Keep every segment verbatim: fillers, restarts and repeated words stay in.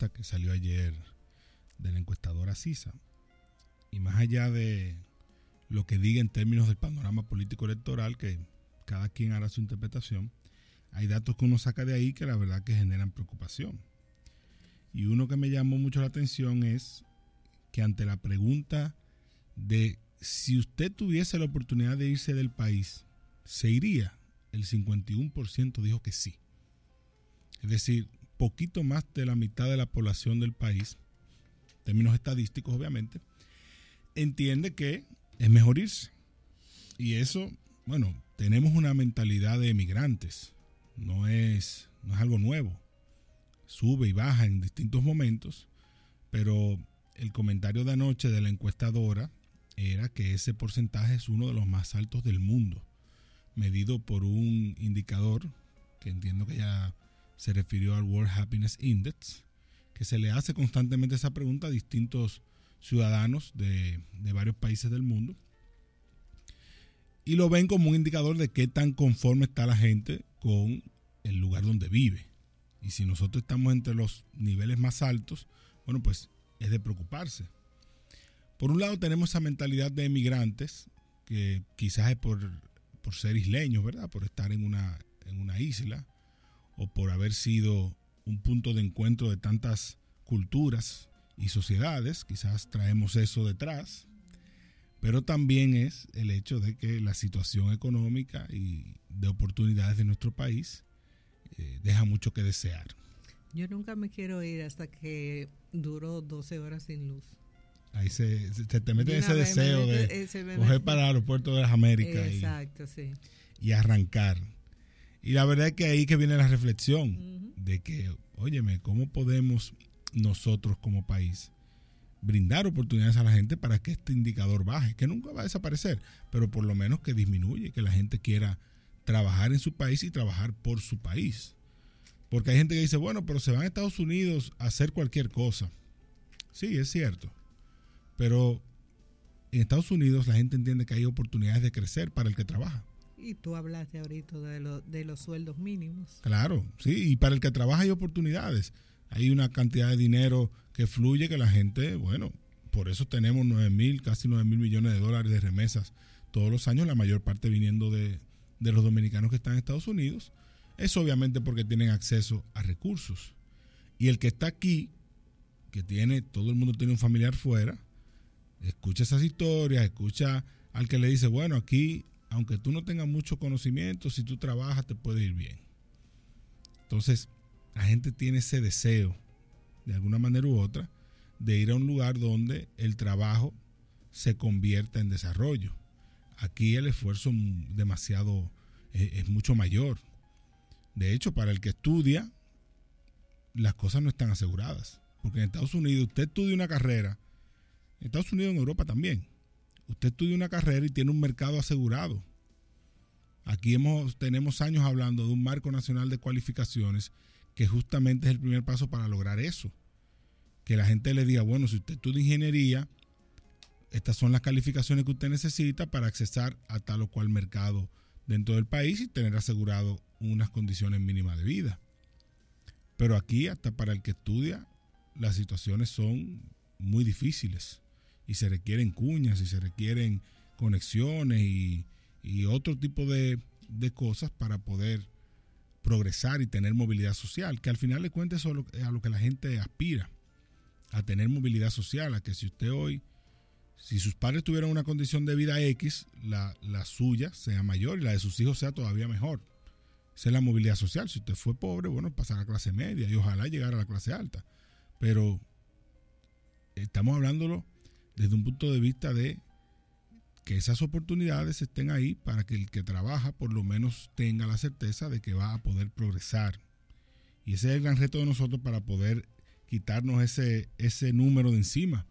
encuesta que salió ayer de la encuestadora CISA. Y más allá de lo que diga en términos del panorama político electoral, que cada quien hará su interpretación, hay datos que uno saca de ahí que la verdad que generan preocupación. Y uno que me llamó mucho la atención es que ante la pregunta de si usted tuviese la oportunidad de irse del país, ¿se iría? El cincuenta y uno por ciento dijo que sí. Es decir, poquito más de la mitad de la población del país, en términos estadísticos obviamente, entiende que es mejor irse. Y eso, bueno, tenemos una mentalidad de emigrantes, no es, no es algo nuevo. Sube y baja en distintos momentos, pero el comentario de anoche de la encuestadora era que ese porcentaje es uno de los más altos del mundo, medido por un indicador que entiendo que ya se refirió al World Happiness Index, que se le hace constantemente esa pregunta a distintos ciudadanos de, de varios países del mundo, y lo ven como un indicador de qué tan conforme está la gente con el lugar donde vive. Y si nosotros estamos entre los niveles más altos, bueno, pues es de preocuparse. Por un lado tenemos esa mentalidad de emigrantes, que quizás es por, por ser isleños, ¿verdad? Por estar en una, en una isla, o por haber sido un punto de encuentro de tantas culturas y sociedades, quizás traemos eso detrás, pero también es el hecho de que la situación económica y de oportunidades de nuestro país eh, deja mucho que desear. Yo nunca me quiero ir hasta que duró doce horas sin luz. Ahí se, se te mete ese deseo mete, de ese coger para el aeropuerto de las Américas. Exacto, y, sí. y arrancar. Y la verdad es que ahí que viene la reflexión uh-huh. de que, óyeme, ¿cómo podemos nosotros como país brindar oportunidades a la gente para que este indicador baje? Que nunca va a desaparecer, pero por lo menos que disminuye, que la gente quiera trabajar en su país y trabajar por su país. Porque hay gente que dice, bueno, pero se van a Estados Unidos a hacer cualquier cosa. Sí, es cierto. Pero en Estados Unidos la gente entiende que hay oportunidades de crecer para el que trabaja. Y tú hablaste ahorita de, lo, de los sueldos mínimos. Claro, sí, y para el que trabaja hay oportunidades. Hay una cantidad de dinero que fluye que la gente, bueno, por eso tenemos nueve mil, casi nueve mil millones de dólares de remesas todos los años, la mayor parte viniendo de, de los dominicanos que están en Estados Unidos. Es obviamente porque tienen acceso a recursos. Y el que está aquí, que tiene, todo el mundo tiene un familiar fuera, escucha esas historias, escucha al que le dice, bueno, aquí, aunque tú no tengas mucho conocimiento, si tú trabajas te puede ir bien. Entonces, la gente tiene ese deseo, de alguna manera u otra, de ir a un lugar donde el trabajo se convierta en desarrollo. Aquí el esfuerzo demasiado es, es mucho mayor. De hecho, para el que estudia, las cosas no están aseguradas. Porque en Estados Unidos usted estudia una carrera, en Estados Unidos y en Europa también. Usted estudia una carrera y tiene un mercado asegurado. Aquí hemos, tenemos años hablando de un marco nacional de cualificaciones que justamente es el primer paso para lograr eso. Que la gente le diga, bueno, si usted estudia ingeniería, estas son las calificaciones que usted necesita para accesar a tal o cual mercado dentro del país y tener asegurado unas condiciones mínimas de vida. Pero aquí, hasta para el que estudia, las situaciones son muy difíciles y se requieren cuñas y se requieren conexiones y, y otro tipo de, de cosas para poder progresar y tener movilidad social, que al final de cuentas eso es a lo que la gente aspira, a tener movilidad social, a que si usted hoy, si sus padres tuvieran una condición de vida X, la, la suya sea mayor y la de sus hijos sea todavía mejor. Esa es la movilidad social. Si usted fue pobre, bueno, pasar a clase media y ojalá llegar a la clase alta. Pero estamos hablándolo desde un punto de vista de que esas oportunidades estén ahí para que el que trabaja por lo menos tenga la certeza de que va a poder progresar. Y ese es el gran reto de nosotros para poder quitarnos ese, ese número de encima,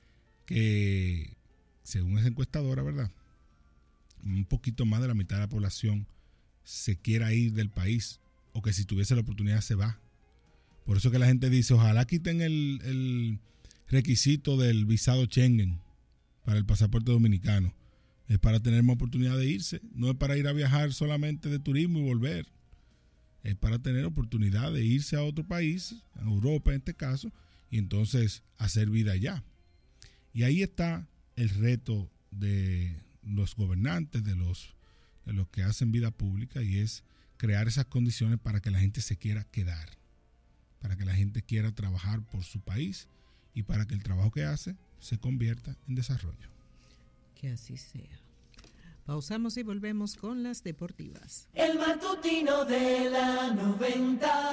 que según esa encuestadora, ¿verdad?, un poquito más de la mitad de la población se quiera ir del país, o que si tuviese la oportunidad se va. Por eso que la gente dice, ojalá quiten el, el requisito del visado Schengen para el pasaporte dominicano. Es para tener más oportunidad de irse, no es para ir a viajar solamente de turismo y volver. es para tener oportunidad de irse a otro país, a Europa en este caso, y entonces hacer vida allá. Y ahí está el reto de los gobernantes, de los, de los que hacen vida pública, y es crear esas condiciones para que la gente se quiera quedar, para que la gente quiera trabajar por su país y para que el trabajo que hace se convierta en desarrollo. Que así sea. Pausamos y volvemos con las deportivas. El matutino de la noventa.